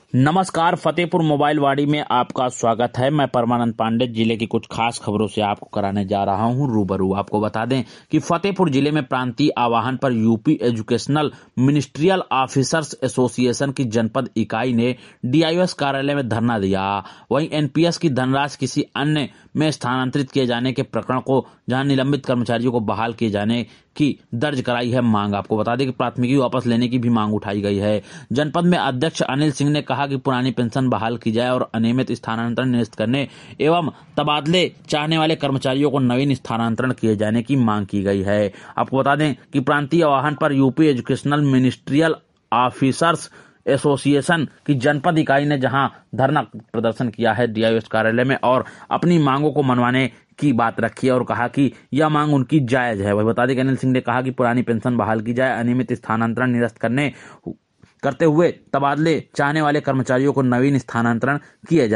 नमस्कार, फतेहपुर मोबाइल वाड़ी में आपका स्वागत है। मैं परमानंद पांडे जिले की कुछ खास खबरों से आपको कराने जा रहा हूं रूबरू। आपको बता दें कि फतेहपुर जिले में प्रांतीय आवाहन पर UP educational ministerial officers association की जनपद इकाई ने डीआईओएस कार्यालय में धरना दिया। वहीं एनपीएस की धनराशि किसी अन्य में स्थानांतरित किए जाने के प्रकरण को जहां निलंबित कर्मचारियों को बहाल किए जाने की दर्ज कराई है मांग। आपको बता दें कि प्राथमिकी वापस लेने की भी मांग उठाई गई है। जनपद में अध्यक्ष अनिल सिंह ने कहा कि पुरानी पेंशन बहाल की जाए और अनियमित स्थानांतरण निरस्त करने एवं तबादले चाहने वाले कर्मचारियों को नवीन स्थानांतरण किए जाने की मांग की गई है। आपको बता दें कि प्रांतीय आह्वान पर UP educational ministerial officers association की जनपद इकाई ने जहां धरना प्रदर्शन किया है डीआईओएस कार्यालय में और अपनी मांगों को मनवाने की बात रखी है और कहा कि यह मांग उनकी जायज है। वही बता दें कि अनिल सिंह ने कहा कि पुरानी पेंशन बहाल की जाए, अनियमित स्थानांतरण निरस्त करते हुए तबादले चाहने वाले कर्मचारियों को नवीन स्थानांतरण किए जाए।